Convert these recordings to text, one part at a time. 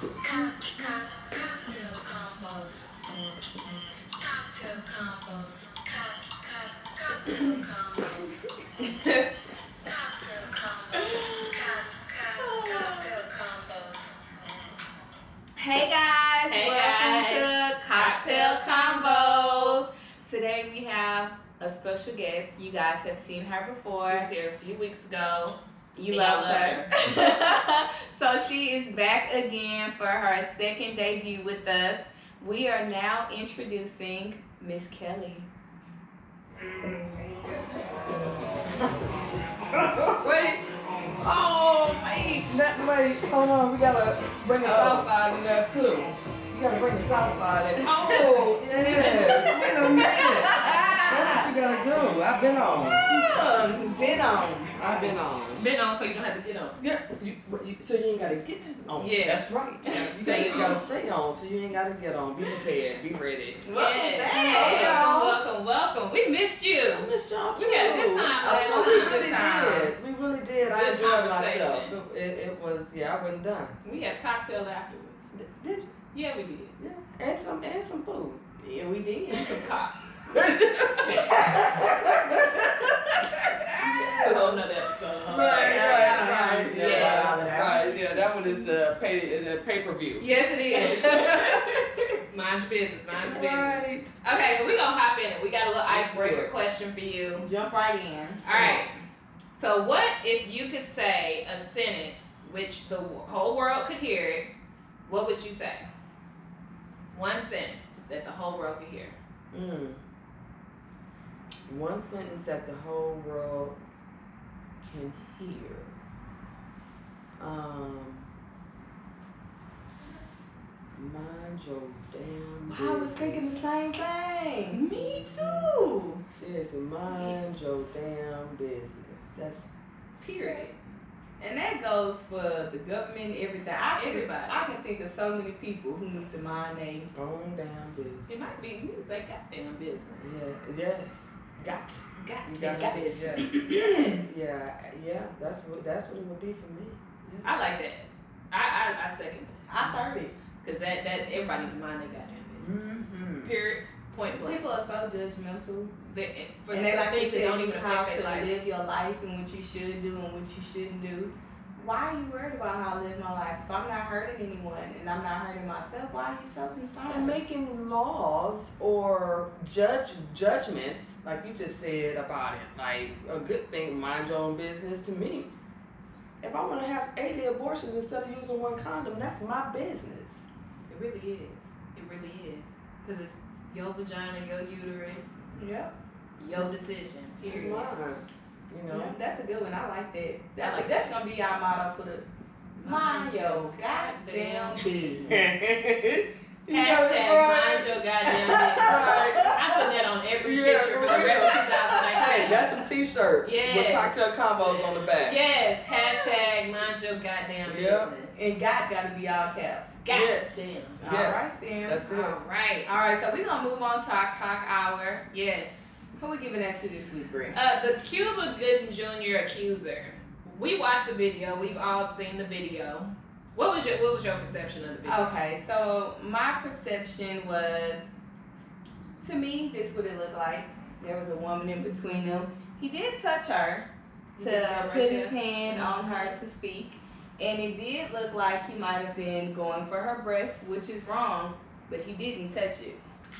Cocktail combos. Cocktail combos. Cocktail combos. Cocktail combos. Cocktail combos. Hey guys, welcome to Cocktail Combos. Today we have a special guest. You guys have seen her before. She was here a few weeks ago. You loved her. So she is back again for her second debut with us. We are now introducing Miss Kelly. Wait. Oh, wait. Wait. Hold on. We gotta bring the south side in there too. You gotta bring the south side in. Oh, yes. Wait a minute. That's what you gotta do. I've been on. I've been on. Been on so you don't have to get on. Yeah. So you ain't gotta get on. Yeah. That's right. You gotta stay on, so you ain't gotta get on. Be prepared. Be ready. Welcome. We missed you. I missed y'all too. We had a good time last We time. really did. I Good enjoyed myself. conversation. It was, yeah, I wasn't done. We had cocktails afterwards. Did you? Yeah, we did. Yeah. And some food. Yeah, we did. Some cock. It's a whole nother episode. Huh? Right. Yes. Right. Yeah, that one is the pay-per-view. Yes, it is. Mind your business. Right. Okay, so we gonna hop in it. We got a little Let's do icebreaker it. question for you. Jump right in. All right. So what if you could say a sentence which the whole world could hear it? What would you say? One sentence that the whole world could hear. One sentence that the whole world can hear. Mind your damn business. I was thinking the same thing. Me too. Seriously, mind your damn business. That's Period. And that goes for the government, everything. Everybody. I can think of so many people who need to mind their own damn business. It might be you say goddamn business. Yeah. Yes. Got. You got to say business. yes. Yeah. That's what it would be for me. Yeah. I like that. I second that. I third it. Cause that everybody needs to mind their goddamn business. Mm-hmm. Period. Point blank. People are so judgmental. For And they like to things that tell don't you even how affect to their life. live your life and what you should do and what you shouldn't do. Why are you worried about how I live my life? If I'm not hurting anyone and I'm not hurting myself, why are you so concerned? And making laws or judgments, like you just said about it, like a good thing, mind your own business to me. If I want to have 80 abortions instead of using one condom, that's my business. It really is. It really is. Cause it's your vagina, your uterus, Yep. your decision. It's Period. mine. You know? Yeah, that's a good one. I like that. I like That's gonna be our motto for the mind your goddamn business. Hashtag mind your goddamn business. I put that on every picture for the rest of 2019. Hey, that's some t-shirts with Yes. cocktail combos on the back. Yes, hashtag mind your goddamn Yep. business. And gotta be all caps. Yes. Goddamn. All Yes. right then. That's it. All right. All right, so we're gonna move on to our cock hour. Yes. Who we giving that to this week, Brie? The Cuba Gooding Jr. accuser. We watched the video. We've all seen the video. What was your perception of the video? Okay, so my perception was, to me, this what it looked like. There was a woman in between them. He did touch her to Yeah, right put there. his hand on her to speak, and it did look like he might have been going for her breast, which is wrong, but he didn't touch it.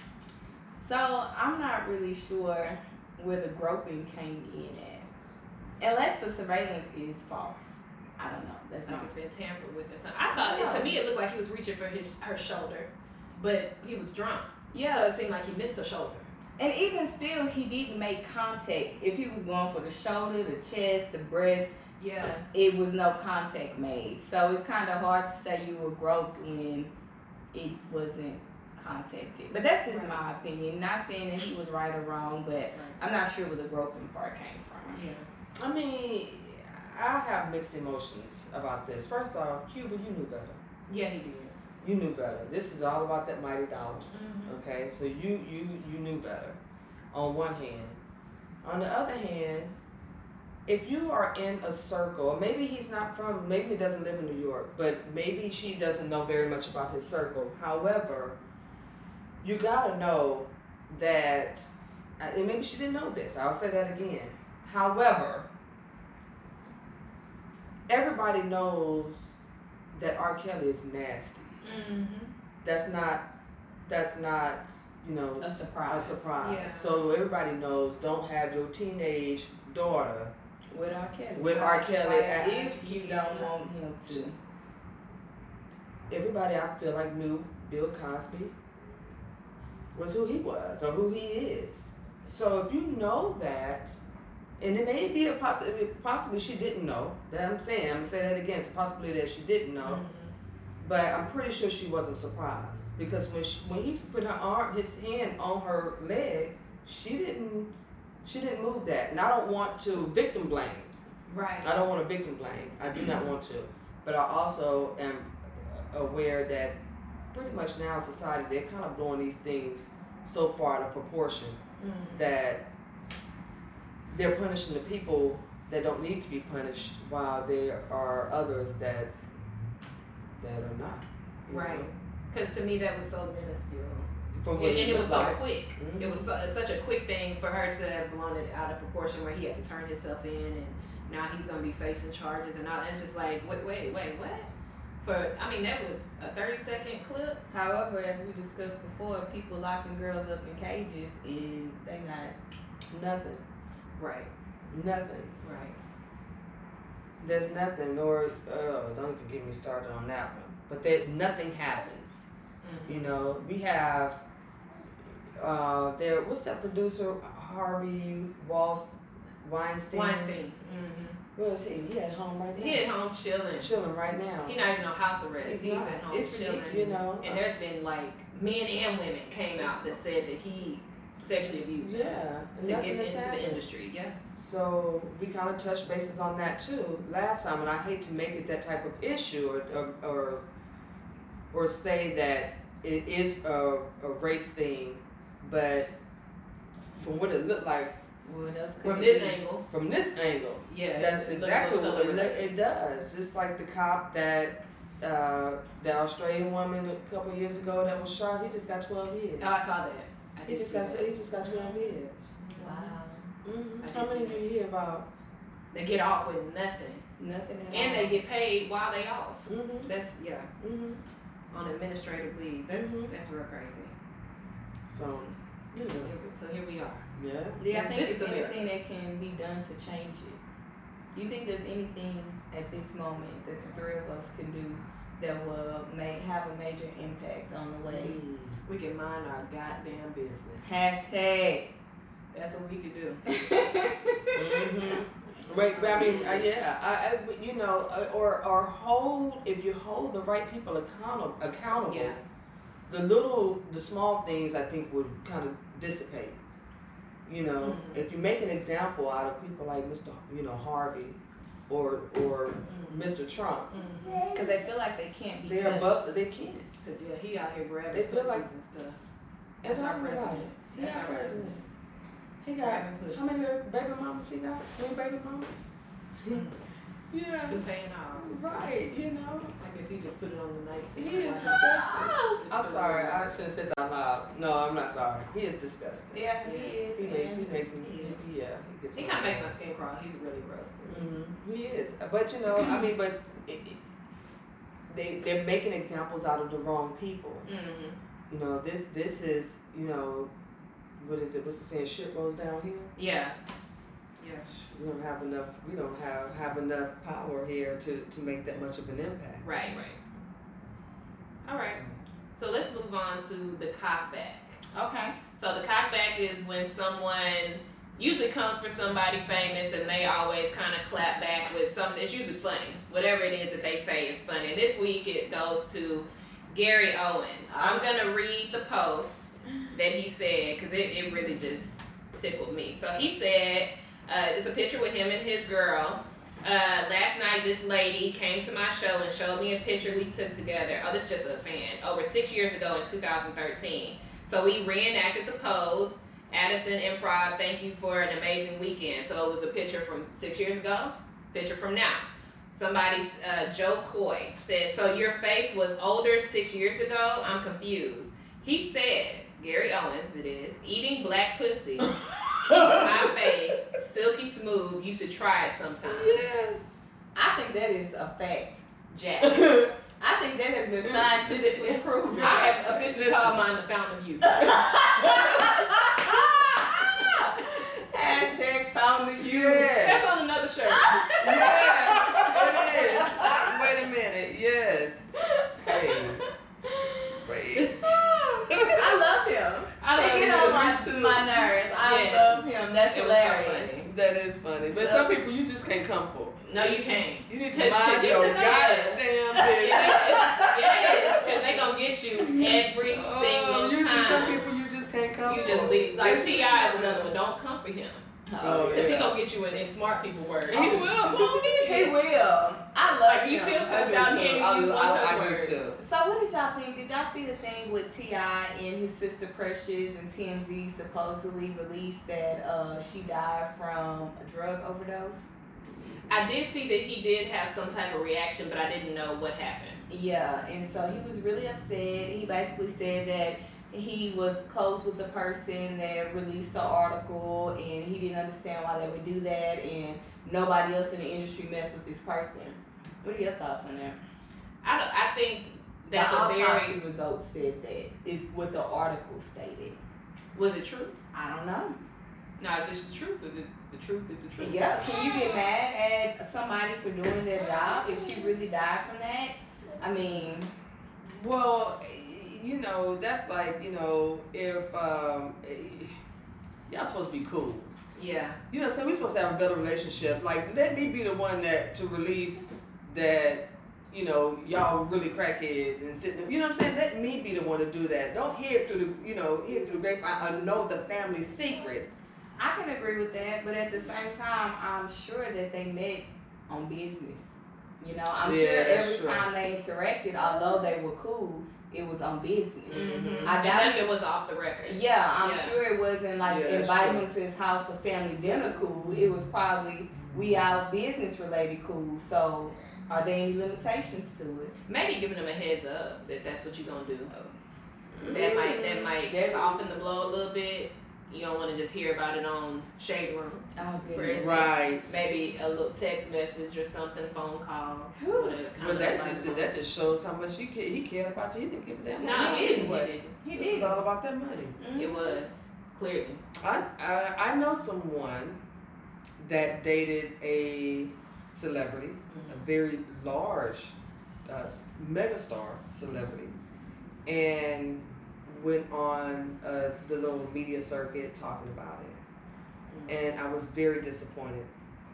So I'm not really sure where the groping came in at, unless the surveillance is false. I don't know. That's Like not. it's been tampered with or something. I thought to me it looked like he was reaching for her shoulder, but he was drunk. Yeah. So it seemed like he missed her shoulder. And even still, he didn't make contact. If he was going for the shoulder, the chest, the breast, Yeah. it was no contact made. So it's kind of hard to say you were groped when it wasn't contacted. But that's just my opinion. Not saying that he was right or wrong, but I'm not sure where the groping part came from. Yeah. I mean, I have mixed emotions about this. First off, Cuba, you knew better. Yeah, he did. You knew better. This is all about that mighty dollar. Mm-hmm. Okay, so you knew better. On one hand, on the other hand, if you are in a circle, maybe maybe he doesn't live in New York, but maybe she doesn't know very much about his circle. However, you gotta know that, and maybe she didn't know this, I'll say that again. However, everybody knows that R. Kelly is nasty. Mm-hmm. That's not, A a surprise. surprise. Yeah. So everybody knows, don't have your teenage daughter With R. Kelly. with R. Kelly. If you don't want him to. Everybody, I feel like, knew Bill Cosby was who he was or who he is. So if you know that, and it may be possibly she didn't know. That I'm gonna say that again. It's a possibility that she didn't know, but I'm pretty sure she wasn't surprised because when he put his hand on her leg, she didn't move that. And I don't want to victim blame. Right. I don't want to victim blame. I do not want to. But I also am aware that pretty much now in society, they're kind of blowing these things so far out of proportion that they're punishing the people that don't need to be punished while there are others that are not. you Right. know? Because to me, that was so minuscule. From And what it was looked so like. quick. Mhm. It was such a quick thing for her to have blown it out of proportion where he had to turn himself in and now he's going to be facing charges and all. It's just like, wait, what? That was a 30-second clip. However, as we discussed before, people locking girls up in cages and they not. Nothing. Right. Nothing. Right. There's nothing, or don't even get me started on that one. But nothing happens. Mm-hmm. You know, we have what's that producer, Harvey Weinstein? Mm-hmm. Where is he? He at home right now. He at home chilling. Chilling right now. He not even on house arrest. He's He's not. at home It's chilling. ridiculous, you know. And there's been like men and women came out that said that he sexually abused them Yeah. to nothing get has into the happened. industry. Yeah. So we kind of touched bases on that too last time, and I hate to make it that type of issue or say that it is a race thing, but from what it looked like What else could From it this be? angle. from this angle, Yeah. that's it looked exactly a little what colored. it does. Just like the cop that Australian woman a couple years ago that was shot, he just got 12 years. Oh, I saw that. I He did just see got that. 12 years. Wow. Mm-hmm. I How did many see do you hear about? They get off with nothing, Nothing at and all. they get paid while they off. Mm-hmm. That's Mm-hmm. on administrative leave. That's real crazy. So, you know, So here we are. yeah. Yeah, I think This it's is America. anything that can be done to change it. Do you think there's anything at this moment that the three of us can do that will have a major impact on the way? We can mind our goddamn business. Hashtag. That's what we could do. Mm-hmm. Right, but I mean, or hold, if you hold the right people accountable, Yeah. the small things I think would kind of dissipate. You know, Mhm. if you make an example out of people like Mr. Harvey or Mr. Trump, Because they feel like they can't be they're touched. above, they can't. Cause yeah, he out here They grabbing feel pussies like- and stuff. That's That's our all right. president. He That's our our president. president. He got Grabbing pussy. how many baby mamas he got? 3 baby mamas. Yeah. Toupee and all. Right. You know. I guess he just put it on the nightstand. He is Like, disgusting. just I'm put it sorry. on I the- shouldn't have said that out loud. No, I'm not sorry. He is disgusting. Yeah, he is. He makes me. He Yeah. He gets. He kind of makes my skin crawl. He's really gross to me. He is. But they're making examples out of the wrong people. Mm-hmm. You know, this is, what is it? What's the saying? Shit rolls downhill. Yeah. Yeah. We don't have enough. We don't have enough power here to make that much of an impact. Right. All right. So let's move on to the cockback. Okay. So the cockback is when someone usually comes for somebody famous and they always kind of clap back with something. It's usually funny. Whatever it is that they say is funny. And this week it goes to Gary Owens. I'm going to read the post that he said because it really just tickled me. So he said, it's a picture with him and his girl. Last night this lady came to my show and showed me a picture we took together. Oh, this is just a fan. Over 6 years ago in 2013. So we reenacted the pose. Addison Improv, thank you for an amazing weekend. So it was a picture from 6 years ago, picture from now. Somebody's, Joe Coy said, so your face was older 6 years ago? I'm confused. He said, Gary Owens it is, eating black pussy keeps my face silky smooth. You should try it sometime. Yes. I think that is a fact. Jack. I think that has been scientifically proven. I have officially called mine the fountain of youth. Hashtag found the youth. That's Yes. on another shirt. Yes, it is. Wait a minute. Yes. Hey. Wait. I love him. I love They get him on too. my nerves. I Yes. love him. That's It was so hilarious. funny. That is funny. But some people you just can't come for. No, you can't. You need to Cause mind you your should know goddamn business. Yes, because they gonna get you every single you just, some time. people you just can't come You for. just leave. Like T.I. is another one. Don't come for him. Oh, Because he yeah. gonna get you in smart people words. He will, won't He will. I love Like, you him. feel I cussed do out too. here. I Use one cuss do word. too. So what did y'all think? Did y'all see the thing with T.I. and his sister Precious and TMZ supposedly released that she died from a drug overdose? I did see that he did have some type of reaction, but I didn't know what happened. Yeah, and so he was really upset. He basically said that he was close with the person that released the article and he didn't understand why they would do that and nobody else in the industry messed with this person. What are your thoughts on that? I think that's the a autopsy very. results said that is what the article stated. Was it true? I don't know. No, if it's the truth, the truth is the truth. Yeah, can you get mad at somebody for doing their job if she really died from that? I mean, Well, you know, that's like, you know, if y'all supposed to be cool. Yeah. You know what I'm saying? We're supposed to have a better relationship. Like, let me be the one that to release that, you know, y'all really crackheads and sitting. You know what I'm saying? Let me be the one to do that. Don't hear it through the, you know, hear it through the grapevine. I know the family secret. I can agree with that, but at the same time, I'm sure that they met on business. You know, I'm Yeah, sure that's every true. time they interacted, although they were cool, it was on business. Mm-hmm. I And doubt nothing was off the record. Yeah, I'm Yeah. sure it wasn't like Yeah, that's inviting true. him to his house for family dinner cool. It was probably we out business related cool. So are there any limitations to it? Maybe giving them a heads up that that's what you're gonna do. Mm-hmm. That might That- soften the blow a little bit. You don't want to just hear about it on Shade Room. Oh, For goodness. instance, Right. maybe a little text message or something, phone call. Whew. whatever, But kinda that like- just shows how much he cared about you. He didn't give a damn. No, much. he didn't. Anyway. He This did. is all about that money. It was clearly. I know someone that dated a celebrity, a very large megastar celebrity, and went on the little media circuit talking about it. And I was very disappointed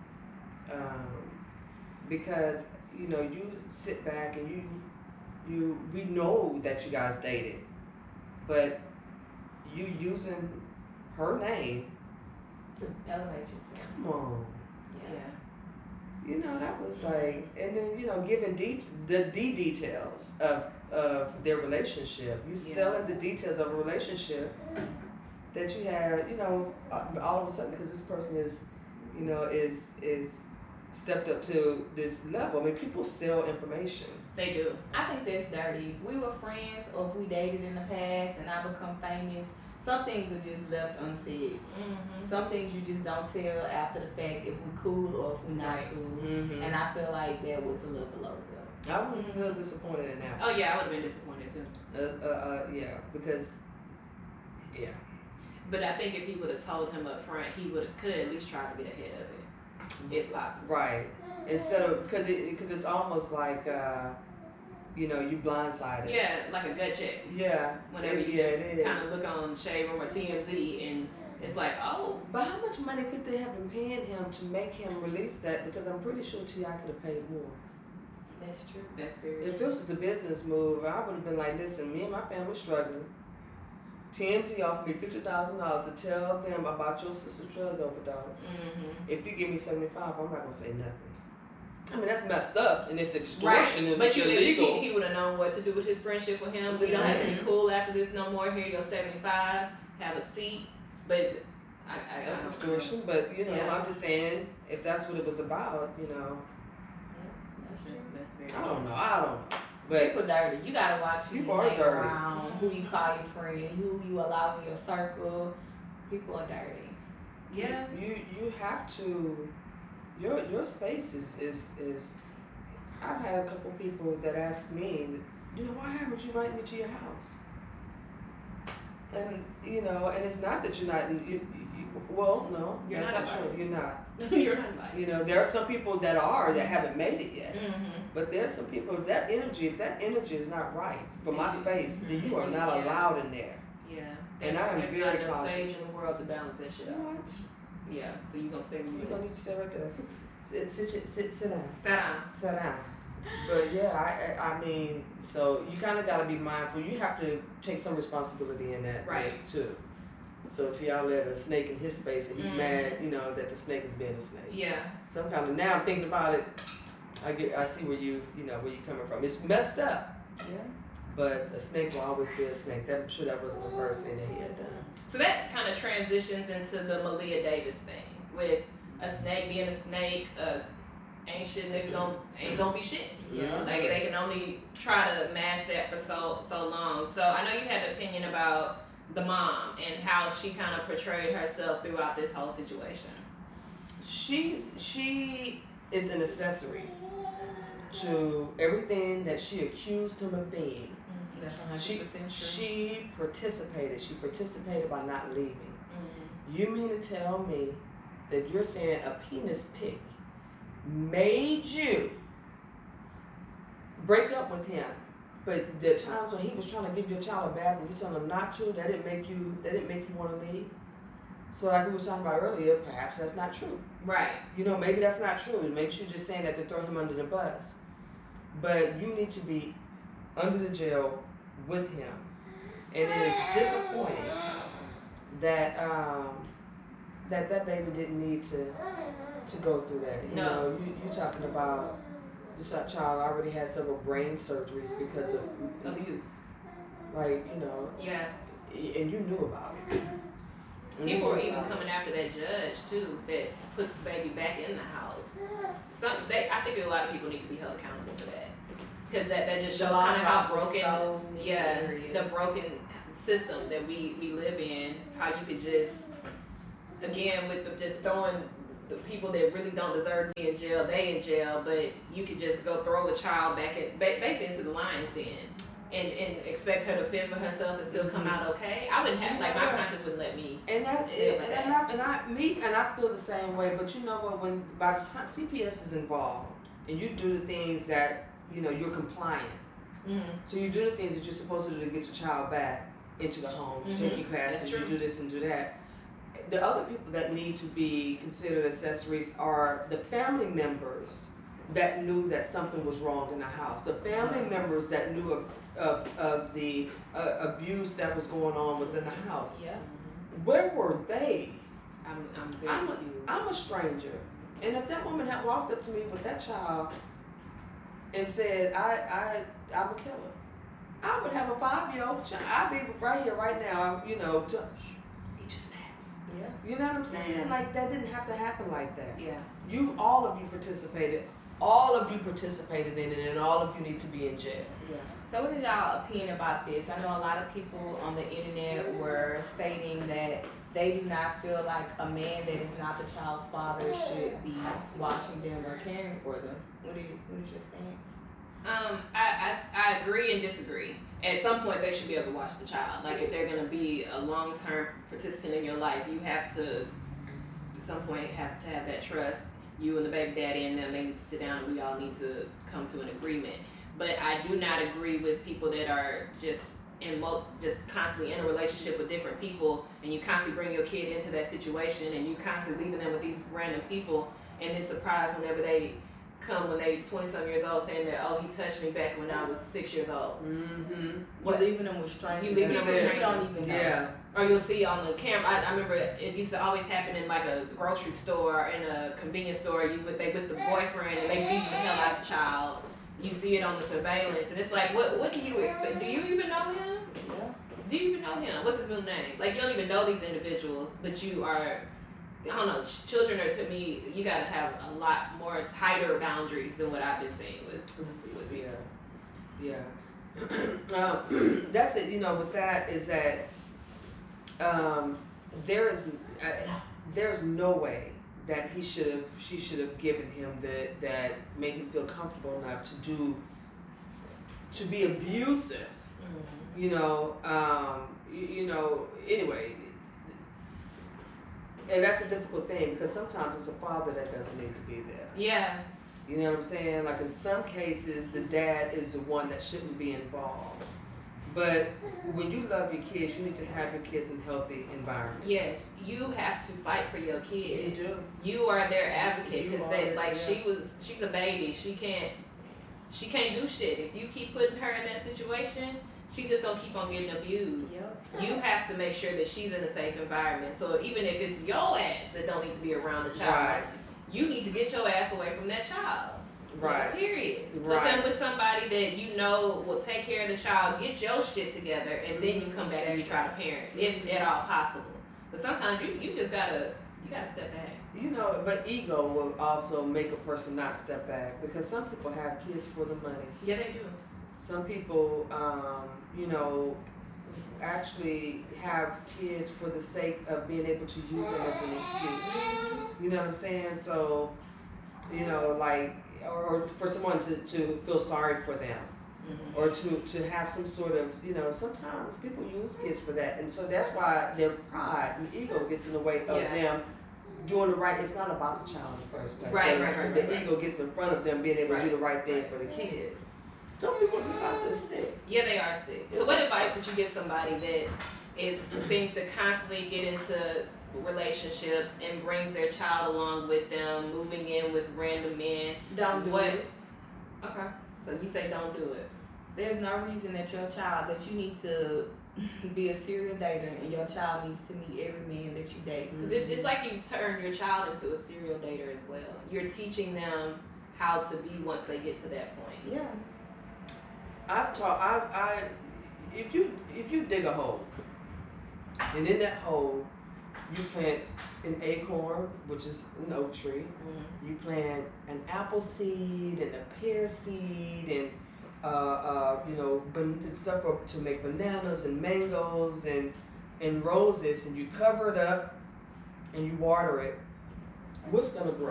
because, you know, you sit back and we know that you guys dated, but you using her name, To elevate yourself. come on. Yeah. You know, that was like, and then, you know, giving the details of their relationship. You Yeah. selling the details of a relationship that you have, you know, all of a sudden, because this person is, you know, is stepped up to this level. I mean, people sell information. They do. I think that's dirty. If we were friends or if we dated in the past and I become famous, some things are just left unsaid. Mm-hmm. Some things you just don't tell after the fact if we're cool or if we're not Right. cool. Mm-hmm. And I feel like that was a little below the I was a little disappointed in that. Oh yeah, I would have been disappointed too. Yeah, because, yeah. But I think if he would have told him up front, he could at least try to get ahead of it, if possible. Right. Instead of, because it's almost like, you know, you blindsided. Yeah, like a gut check. Yeah. Whenever it you is. just kind of look on Shade Room or TMZ and it's like, oh, But how much money could they have been paying him to make him release that? Because I'm pretty sure T.I. could have paid more. That's true. that's very. If this was a business move, I would have been like, listen, me and my family struggling. TMZ offered me $50,000 to tell them about your sister's drug overdose. Mm-hmm. If you give me 75, I'm not gonna say nothing. I mean, that's messed up and it's Right, extortion and but it's you illegal. he would have known what to do with his friendship with him. We don't have to be cool after this no more. Here you go, 75. Have a seat. But That's I don't extortion, but you know, Yeah. I'm just saying, if that's what it was about, you know, That's true. That's I very don't know. But People dirty. You gotta watch who People you are hang dirty. around, who you call your friend, who you allow in your circle. People are dirty. Yeah. you have to, your space is I've had a couple people that asked me, you know, why haven't you invited me to your house? And you know, and it's not that you're not, well, no, You're that's not not true. You're not. You're not invited. You know, there are some people that are that haven't made it yet. Mm-hmm. But there's some people, if that energy is not right for my Mhm. space, then you are not Yeah. allowed in there. Yeah. And I am There's very not enough cautious. sage in the world to balance that shit out. What? Yeah. So you gonna stay where You're you gonna at. need to stay right there. Sit down. Sit down. Sit down. But yeah, I mean, so you kind of got to be mindful. You have to take some responsibility in that way, Right. too. So to y'all let a snake in his space and he's Mhm. mad, you know, that the snake is being a snake. Yeah. Some kind of, now I'm thinking about it, I see where you know, where you're coming from. It's messed up, Yeah. but a snake will always be a snake. I'm sure that wasn't the first thing that he had done. So that kind of transitions into the Malia Davis thing with a snake being a snake. Ain't shit nigga ain't gonna be shit. Yeah. Like they can only try to mask that for so long. So I know you had an opinion about the mom and how she kind of portrayed herself throughout this whole situation. She is an accessory to everything that she accused him of being. That's 100% true. She participated. She participated by not leaving. Mhm. You mean to tell me that you're saying a penis pic made you break up with him, but the times when he was trying to give your child a bath and you tell him not to, that didn't make you want to leave? So like we were talking about earlier, perhaps that's not true. Right. You know, maybe that's not true. Maybe she's just saying that to throw him under the bus. But you need to be under the jail with him. And it is disappointing that that baby didn't need to go through that. You No. know, you're talking about this child already had several brain surgeries because of Abuse. like, you know, Yeah. and you knew about it. People were even coming after that judge too that put the baby back in the house. I think a lot of people need to be held accountable for that because that just shows kind of how broken, the broken system that we live in. How you could just, again, with just throwing the people that really don't deserve to be in jail, they in jail, but you could just go throw a child back basically into the lion's den. And expect her to fend for herself and still come out okay. I wouldn't have, like, my conscience wouldn't let me. And I feel the same way. But you know what? When by the time CPS is involved and you do the things that you know you're compliant, so you do the things that you're supposed to do to get your child back into the home, take your classes, you do this and do that. The other people that need to be considered accessories are the family members that knew that something was wrong in the house. The family members that knew of the abuse that was going on within the house. Yeah. Where were they? I'm very confused. I'm a stranger, and if that woman had walked up to me with that child and said, I'm a killer," I would have a 5-year-old child. I'd be right here, right now. You know, he just asked. Yeah. You know what I'm saying? Like that didn't have to happen like that. Yeah. All of you participated. All of you participated in it, and all of you need to be in jail. Yeah. So what is y'all opinion about this? I know a lot of people on the internet were stating that they do not feel like a man that is not the child's father should be watching them or caring for them. What is your stance? I agree and disagree. At some point, they should be able to watch the child. Like, if they're going to be a long-term participant in your life, you have to, at some point, have to have that trust. You and the baby daddy and them, they need to sit down and we all need to come to an agreement. But I do not agree with people that are just constantly in a relationship with different people, and you constantly bring your kid into that situation, and you constantly leaving them with these random people, and then surprised whenever they come when they 20-some years old saying that, oh, he touched me back when I was 6 years old. What? Leaving them with strangers. You leaving them with strangers. You don't even know. Yeah. Or you'll see on the camera. I remember it used to always happen in like a grocery store, in a convenience store. They with the boyfriend and they beating the hell out of the child. You see it on the surveillance, and it's like, what do you expect? Do you even know him? Yeah. Do you even know him? What's his middle name? Like, you don't even know these individuals, but you are, I don't know, children are, to me, you gotta have a lot more tighter boundaries than what I've been seeing with me. Yeah. That's it, you know, with that is that there's no way that she should have given him that made him feel comfortable enough to be abusive. Mm-hmm. You know, anyway, and that's a difficult thing because sometimes it's a father that doesn't need to be there. Yeah. You know what I'm saying? Like in some cases, the dad is the one that shouldn't be involved. But when you love your kids, you need to have your kids in healthy environments. Yes, you have to fight for your kid. You do. You are their advocate because they like yeah. she's a baby. She can't do shit. If you keep putting her in that situation, she just gonna keep on getting abused. Yep. You have to make sure that she's in a safe environment. So even if it's your ass that don't need to be around the child, Right. you need to get your ass away from that child. Right. Period. Put Right. them with somebody that you know will take care of the child, get your shit together, and then you come back and you try to parent, if at all possible. But sometimes you just gotta step back. You know, but ego will also make a person not step back because some people have kids for the money. Yeah, they do. Some people, you know, actually have kids for the sake of being able to use them as an excuse. You know what I'm saying? So, you know, like, or for someone to feel sorry for them. Mm-hmm. Or to have some sort of, you know, sometimes people use kids for that. And so that's why their pride and ego gets in the way of them doing the right. It's not about the child in the first place. Right. The ego gets in front of them being able to do the right thing for the kid. Some people just out there sick. Yeah, they are sick. So what advice would you give somebody that seems to constantly get into relationships and brings their child along with them, moving in with random men? Don't do it. Okay. So you say don't do it. There's no reason that your child, that you need to be a serial dater and your child needs to meet every man that you date. Because it's like you turn your child into a serial dater as well. You're teaching them how to be once they get to that point. Yeah. If you dig a hole, and in that hole, you plant an acorn, which is an oak tree. Mm-hmm. You plant an apple seed and a pear seed and you know, stuff to make bananas and mangoes and roses, and you cover it up and you water it. What's gonna grow?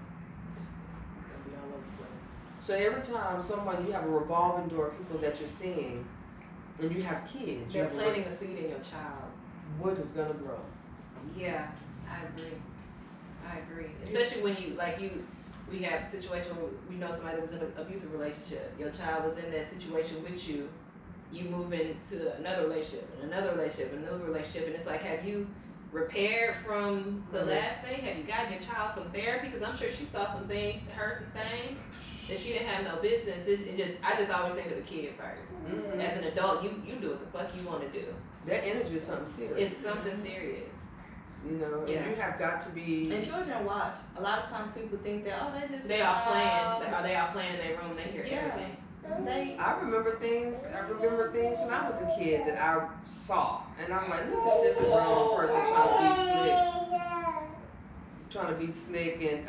So every time you have a revolving door of people that you're seeing, and you have kids, They're planting a seed in your child. What is gonna grow? Yeah, I agree. Especially when we have a situation where we know somebody that was in an abusive relationship. Your child was in that situation with you. You move into another relationship, and another relationship, and another relationship, and it's like, have you repaired from the last thing? Have you gotten your child some therapy? Because I'm sure she saw some things, heard some things that she didn't have no business. I just always think of the kid first. Mm-hmm. As an adult, you do what the fuck you want to do. That energy is something serious. It's something serious. You know, Yeah. and you have got to be. And children watch. A lot of times people think that, oh, they're just They a are playing. child. Are they all playing in their room? They hear everything. I remember things when I was a kid that I saw, and I'm like, look at this grown person trying to be slick, and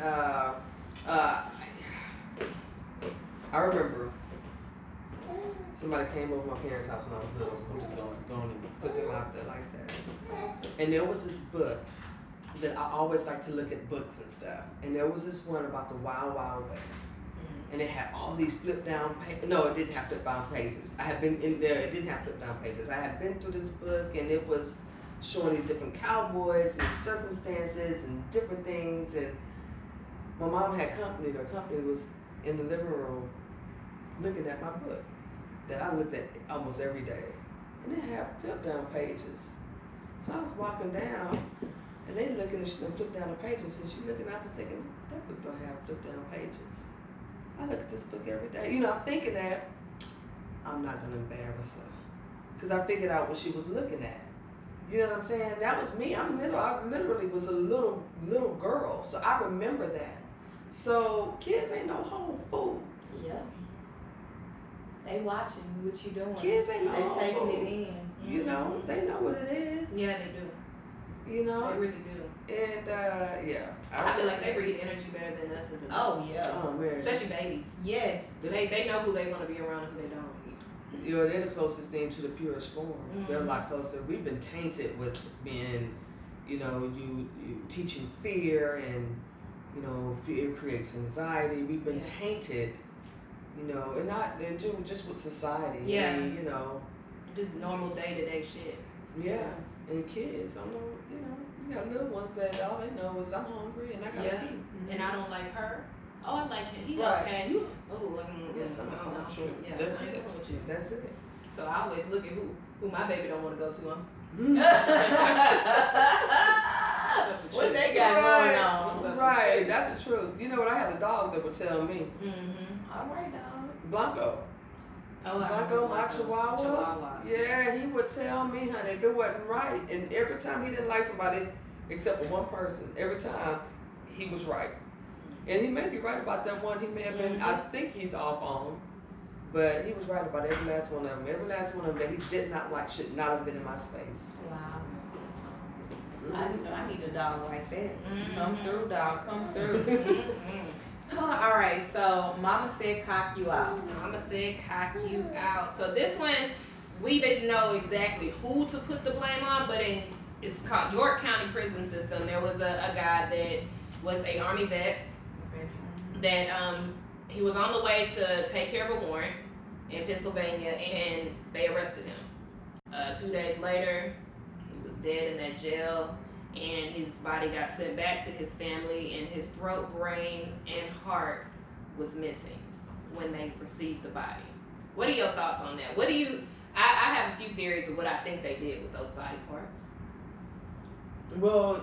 I remember somebody came over my parents' house when I was little. I'm just going and put them out there like that. And there was this book that I always like to look at books and stuff. And there was this one about the Wild Wild West. And it had all these flip down pages. No, it didn't have flip down pages. I had been in there, it didn't have flip down pages. I had been through this book, and it was showing these different cowboys and circumstances and different things. And my mom had company. Her company was in the living room looking at my book that I looked at almost every day. And it had flip down pages. So I was walking down, and they looking at them flip down the pages, and she looking at me thinking, that book don't have flip down pages. I look at this book every day. You know, I'm thinking that I'm not gonna embarrass her, because I figured out what she was looking at. You know what I'm saying? That was me. I literally was a little girl, so I remember that. So kids ain't no whole fool. Yeah. They watching what you doing. Kids ain't no They whole taking fool. it in. You know, they know what it is. Yeah, they do. You know, They really do. and yeah, I feel like they read energy better than us as adults. Oh yeah. Oh man, Especially babies. Yes. They know who they want to be around and who they don't. you know, they're the closest thing to the purest form. They're a Mhm. lot closer. We've been tainted with being, you know, you teaching fear, and you know, fear creates anxiety. We've been Yeah. tainted, you know, and not and just with society. Yeah. I mean, you know, Just normal day-to-day shit. yeah, and kids, I don't know, you know, you got little ones that all they know is I'm hungry and I gotta Yeah. eat. And I don't like her. Oh, I like him. He Right. okay. You- Oh, Yes, I'm I don't know. sure. Yeah, That's I'm it. dealing with you. That's it. So I always look at who my baby don't want to go to. What they got going on? What's up? Right, that's the truth. You know what? I had a dog that would tell me, All right, dog. Blanco. Oh, I Blanco, remember my Chihuahua. Chihuahua. Yeah, he would tell me, honey, if it wasn't right. And every time he didn't like somebody, except for one person, every time he was right. And he may be right about that one. He may have been, I think he's off on, but he was right about every last one of them. Every last one of them that he did not like should not have been in my space. Wow. I need a dog like that. Mhm. Come through, dog. Come through. Mhm. All right. So Mama said, "Cock you out." Mama said, "Cock you out." So this one, we didn't know exactly who to put the blame on, but it's called York County Prison System. There was a guy that was a Army vet that he was on the way to take care of a warrant in Pennsylvania, and they arrested him. 2 days later, he was dead in that jail, and his body got sent back to his family, and his throat, brain, and heart was missing when they received the body. What are your thoughts on that? What do you? I have a few theories of what I think they did with those body parts. Well,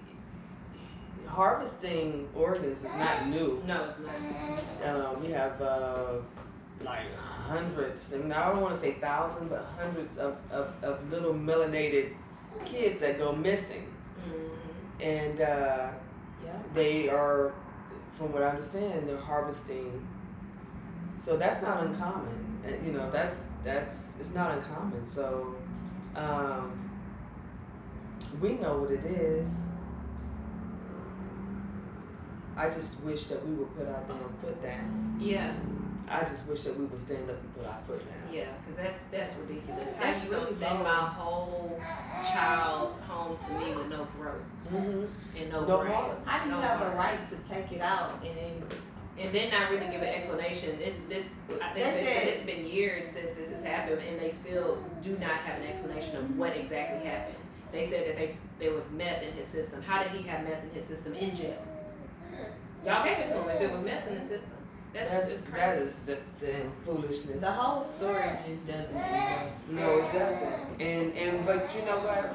harvesting organs is not new. No, it's not. We have like hundreds, and I don't want to say thousands, but hundreds of little melanated kids that go missing. Mm-hmm. And Yeah. they are, from what I understand, they're harvesting. So that's not uncommon. And, you know, that's it's not uncommon. So we know what it is. I just wish that we would put our damn foot down. Yeah. I just wish that we would stand up and put our foot down. Yeah, because that's ridiculous. How That's you gonna really send bold. my whole child home to me with no throat Mm-hmm. and no No brain? heart. How do you No have heart. a right to take it out and then? And then not really give an explanation. I think That's they said it. it's been years since this has happened, and they still do not have an explanation of what exactly happened. They said that there was meth in his system. How did he have meth in his system in jail? Y'all gave it to him if it was meth in the system. That's crazy. That is the damn foolishness. The whole story just doesn't end. No, it doesn't. And but you know what?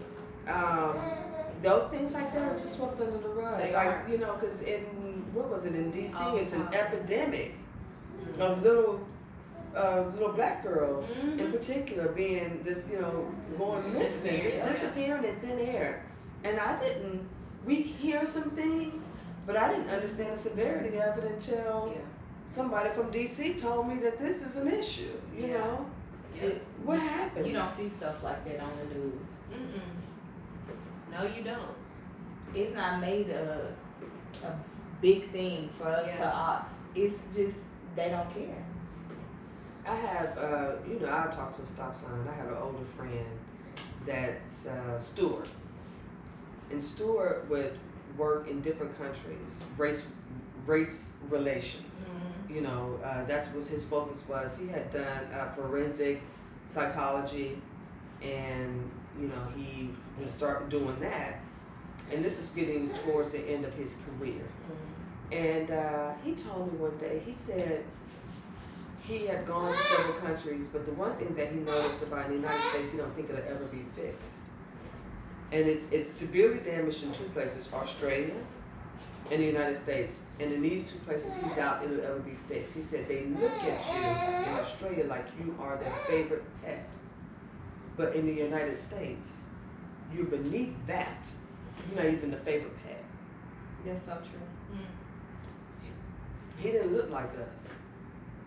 Those things like that are just swept under the rug. They like are. you know, because what was it in D.C.? Oh, It's an wow. epidemic of little black girls in Mhm. particular being just going missing, disappearing, just yeah. disappearing in thin air. And we hear some things, but I didn't understand the severity of it until Yeah. somebody from D.C. told me that this is an issue. You Yeah. know, Yeah. what happened? You don't see stuff like that on the news. Mm-mm. No, you don't. It's not made a big thing for us Yeah. to. It's just they don't care. I have, I talked to a stop sign. I had an older friend that's Stuart. And Stuart would work in different countries, race relations. Mhm. You know, that's what his focus was. He had done forensic psychology, and, he would start doing that. And this is getting towards the end of his career. And he told me one day, he said he had gone to several countries, but the one thing that he noticed about the United States, he don't think it'll ever be fixed. And it's severely damaged in two places, Australia and the United States. And in these two places, he doubt it'll ever be fixed. He said they look at you in Australia like you are their favorite pet. But in the United States, you're beneath that. You're not even the favorite pet. That's so true. He didn't look like us.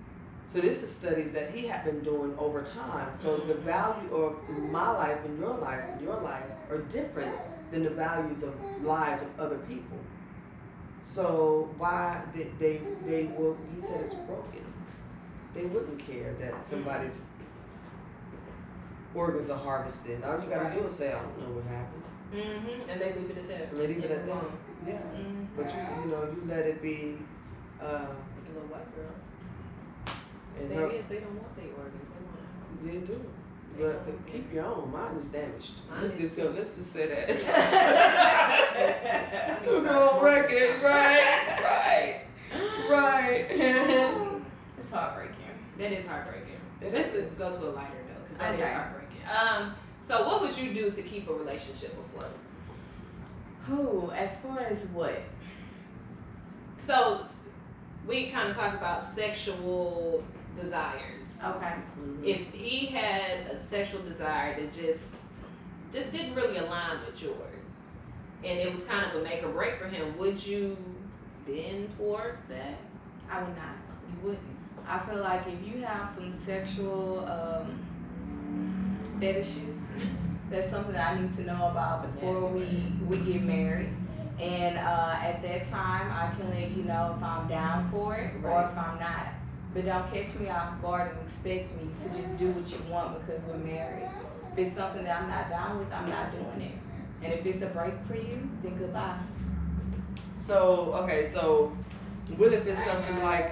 So this is studies that he had been doing over time. So the value of my life and your life are different than the values of lives of other people. So why did they will, he said it's broken. They wouldn't care that somebody's organs are harvested. All you gotta do is say, I don't know what happened. And they leave it at that. And they leave it at that. Yeah. But you let it be The little white girl. and Thing her, is, they don't want their organs. They want they do. But keep your own. Mine is damaged. Mine Let's is just say that. it. We're on record, right. It's heartbreaking. That is heartbreaking. Let's go to a lighter note because that is Okay. heartbreaking. So what would you do to keep a relationship afloat? Who? As far as what? So we kind of talk about sexual desires. Okay. If he had a sexual desire that just didn't really align with yours, and it was kind of a make or break for him, would you bend towards that? I would not. You wouldn't. I feel like if you have some sexual fetishes, that's something that I need to know about before we get married. And at that time, I can let you know if I'm down for it or if I'm not. But don't catch me off guard and expect me to just do what you want because we're married. If it's something that I'm not down with, I'm not doing it. And if it's a break for you, then goodbye. So what if it's something like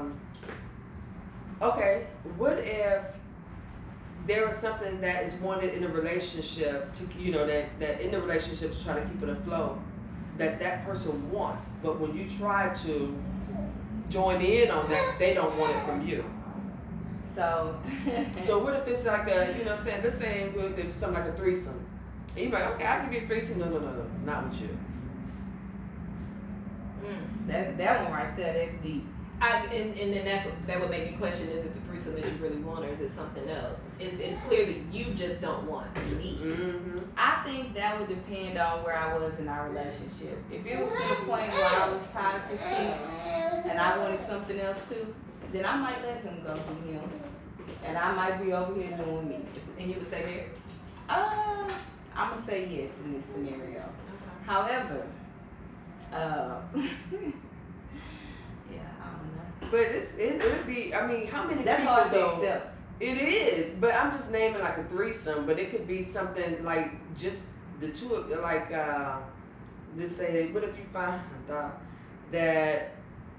what if there was something that is wanted in a relationship to that in the relationship to try to keep it afloat that person wants, but when you try to join in on that, they don't want it from you. So So what if it's like let's say if it's something like a threesome. And you're like, okay, I'll give you a threesome. No, not with you. that one right there, that's deep. And then that would make me question: is it the threesome that you really want, or is it something else? Is it clear that you just don't want me? I think that would depend on where I was in our relationship. If it was to the point where I was tired of his and I wanted something else too, then I might let him go from him, and I might be over here doing me. And you would say there? I'm gonna say yes in this scenario. However, yeah, I don't know. But it would be. I mean, how many That's people hard to though? accept. It is, but I'm just naming like a threesome, but it could be something like just the two of like just say, what if you find out that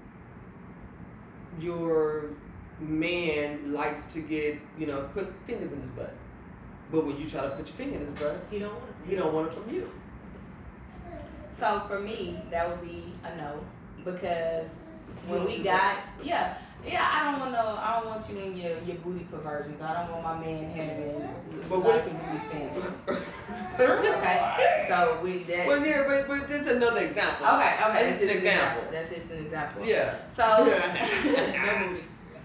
your man likes to get put fingers in his butt, but when you try to put your finger in his butt, He don't want it. he don't want it from you. So for me, that would be a no, because when we got I don't want you in your booty perversions. I don't want my man having But what like a booty fantasy. Okay, so with that. Well, yeah, but there's another example. Okay, That's just an example. That's just an example. Yeah. So, No booties.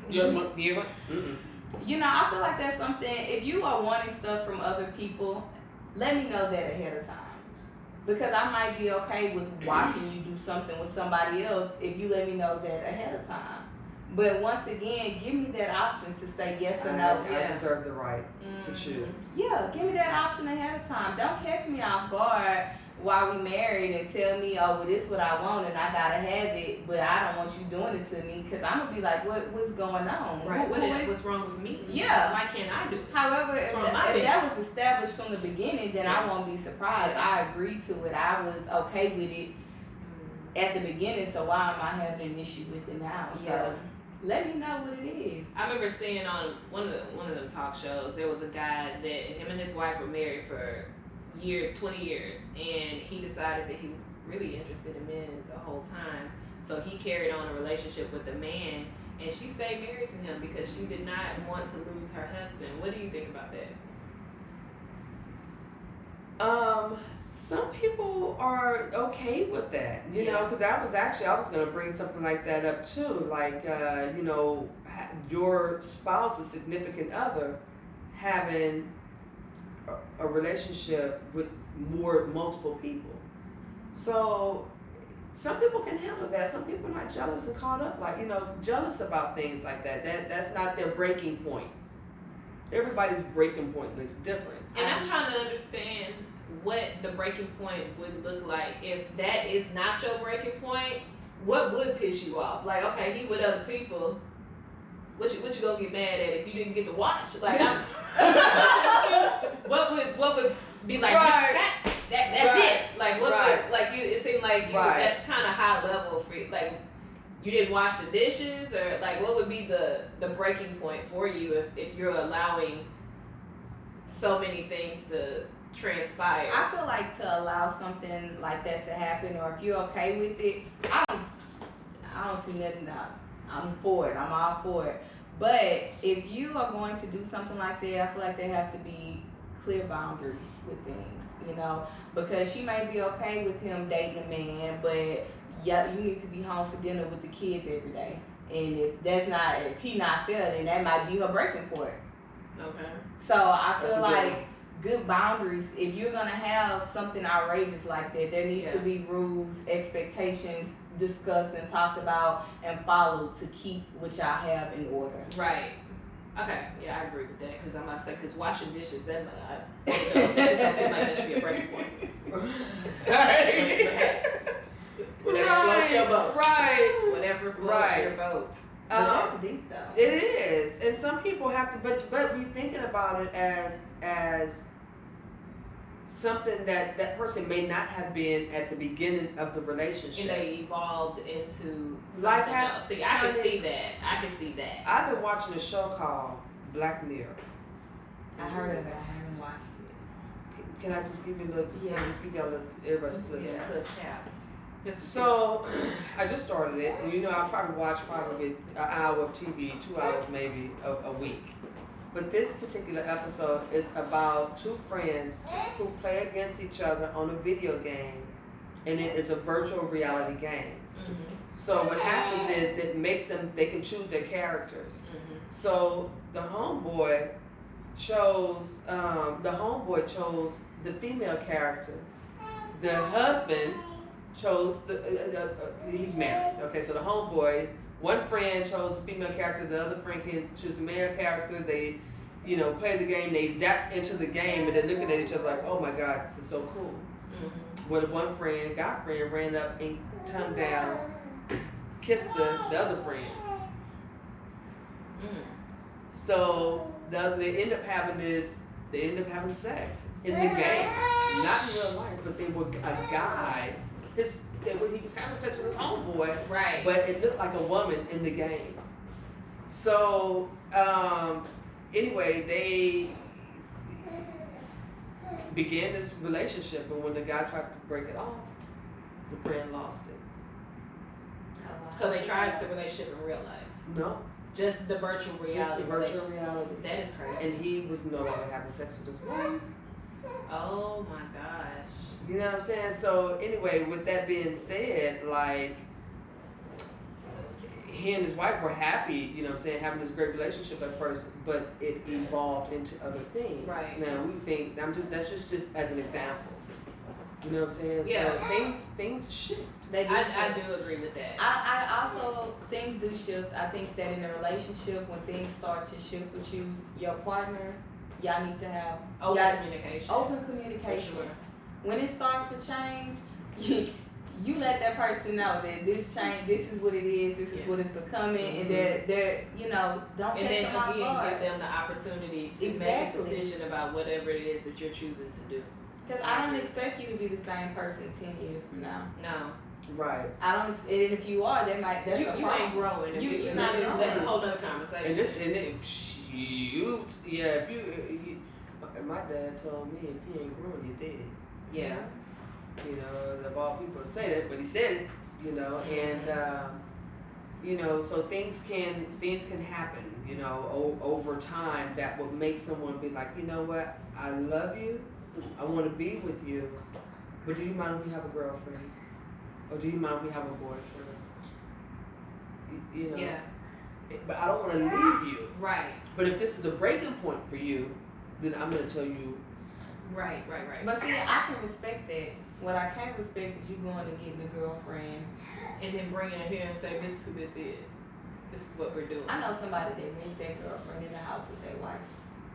I feel like that's something, if you are wanting stuff from other people, let me know that ahead of time. Because I might be okay with watching you do something with somebody else if you let me know that ahead of time. But once again, give me that option to say yes or no. I deserve the right to choose. Yeah, give me that option ahead of time. Don't catch me off guard while we married and tell me, oh, well, this is what I want and I gotta have it, but I don't want you doing it to me, because I'm gonna be like, what's going on? Right. What's wrong with me? Yeah. Why can't I do it? However, if It's one of my that was established from the beginning, then I won't be surprised. I agreed to it. I was okay with it at the beginning, so why am I having an issue with it now? Yeah. So let me know what it is. I remember seeing on one of them talk shows, there was a guy that him and his wife were married for years, 20 years, and he decided that he was really interested in men the whole time. So he carried on a relationship with the man, and she stayed married to him because she did not want to lose her husband. What do you think about that? Some people are okay with that, you know, because I was going to bring something like that up too, like, your spouse, a significant other, having a relationship with multiple people. So some people can handle that. Some people are not jealous and caught up, like, jealous about things like that. That's not their breaking point. Everybody's breaking point looks different. And I'm trying to understand what the breaking point would look like. If that is not your breaking point, what would piss you off? Like, okay, he with other people. What you gonna get mad at if you didn't get to watch? Like, what would be like? Right. That's Right. it. Like, what would, like, you? It seemed like you. Right. That's kind of high level for you. Like, you didn't wash the dishes, or like, what would be the breaking point for you if you're allowing so many things to transpire? I feel like to allow something like that to happen, or if you're okay with it, I don't see nothing out. I'm for it. I'm all for it. But if you are going to do something like that, I feel like there have to be clear boundaries with things, because she may be okay with him dating a man, but yeah, you need to be home for dinner with the kids every day. And if he not there, then that might be her breaking point. Okay. So I That's feel a good like good boundaries, if you're gonna have something outrageous like that, there need to be rules, expectations discussed and talked about and followed to keep what y'all have in order. Right. Okay. Yeah, I agree with that. Because I'm about to say, because washing dishes, that just don't seem like that should be a breaking point. Whatever floats your boat. Right. Whatever floats your boat. But that's deep though. It is, and some people have to, but we thinking about it as something that person may not have been at the beginning of the relationship. And they evolved into Life something else. See, I can see that. I've been watching a show called Black Mirror. I heard of it. I haven't watched it. Can I just give you a little? Yeah. Just give y'all a little. Everybody just a little. Yeah, tap. good tap. So, I just started it, and I probably watch an hour of TV, 2 hours maybe a week. But this particular episode is about two friends who play against each other on a video game, and it is a virtual reality game. Mm-hmm. So what happens is that makes them, they can choose their characters. Mm-hmm. So the homeboy chose the female character. The husband chose he's married. Okay, so the homeboy, one friend chose a female character, the other friend can choose a male character. They, play the game, they zap into the game, and they're looking at each other like, oh my God, this is so cool. Mm-hmm. Well, one friend, guy friend, ran up and tongue down, kissed the other friend. Mm. So they end up having sex in the game, not in real life, but they were a guy. He was having sex with his homeboy, Right. but it looked like a woman in the game. So anyway, they began this relationship, and when the guy tried to break it off, the friend lost it. So they tried the relationship in real life. No, Just the virtual reality. just the virtual relationship. reality. That is crazy. And he was no longer having sex with his wife. Oh my gosh. You know what I'm saying? So anyway, with that being said, like, he and his wife were happy, having this great relationship at first, but it evolved into other things. Right. Now we think that's just as an example. You know what I'm saying? Yeah. So things shift. They do I shift. do agree with that. I also, things do shift. I think that in a relationship, when things start to shift with your partner, y'all need to have Open communication. open communication. For sure. When it starts to change, you let that person know that this change, this is what it is, this is what it's becoming, and they're don't And catch then them off again, guard. give them the opportunity to make Exactly. a decision about whatever it is that you're choosing to do. Because I don't expect you to be the same person 10 years from now. No. Right. And if you are, that's You a problem. ain't growing. You're not growing. That's a whole other conversation. If you, my dad told me if you ain't growing, you're dead. Yeah. Of all people to say that, but he said it, and so things can happen, over time that will make someone be like, you know what, I love you, I want to be with you, but do you mind if we have a girlfriend? Or do you mind if we have a boyfriend? Yeah. But I don't want to leave you. Right. But if this is a breaking point for you, then I'm going to tell you. Right. But see, I can respect that What I can't respect is you going and getting a girlfriend. And then bringing it here and say, this is who this is. This is what we're doing. I know somebody that moved their girlfriend in the house with their wife.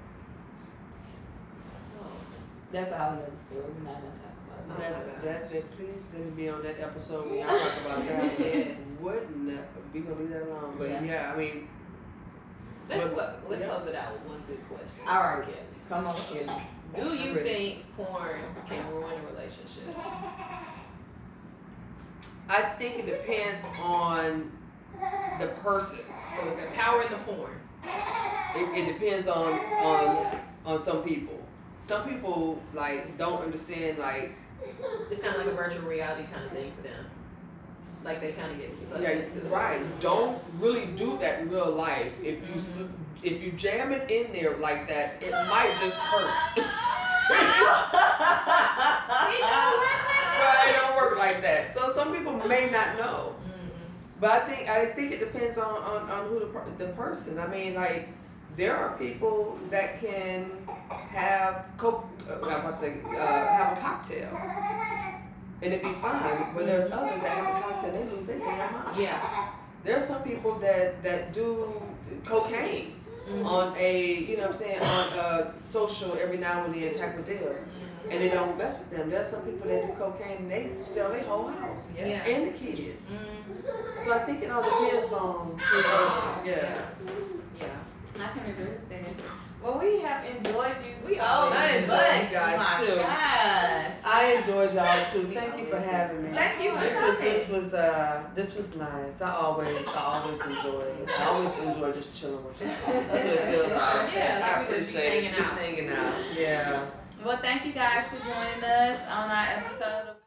Oh. That's all another story. We're not gonna talk about Oh, that. That please let me be on that episode when y'all talk about that. Yes. Wouldn't we gonna leave that alone? But Yeah. I mean, Let's But- close yeah. it out with one good question. All right. Kelly. Come on, Kelly. Do you I'm ready. think porn can ruin a relationship? I think it depends on the person. So is there power in the porn? It depends on some people. Some people like don't understand like It's kind of like a virtual reality kind of thing for them. Like they kind of get sucked yeah into the right. Don't really do that in real life. If you jam it in there like that, it might just hurt. But it don't work like that. So some people may not know. But I think it depends on who the person. I mean, like there are people that can have have a cocktail and it'd be fine. But there's others that have a cocktail they lose their damn mind. Yeah. There's some people that do cocaine on a on a social every now and then type of deal. And they don't mess with them. There's some people that do cocaine and they sell their whole house. Yeah. And the kids. So I think it all depends on yeah. Yeah. I can agree with that. Well, we have enjoyed you. We so always I enjoyed much. you guys, My too. Gosh. I enjoyed y'all too. Thank you for having me. Thank you for This was nice. I always enjoy it. I always enjoy just chilling with y'all. That's what it feels like. Yeah, I like we just appreciate it. hanging Just out. hanging out. Yeah. Well, thank you guys for joining us on our episode of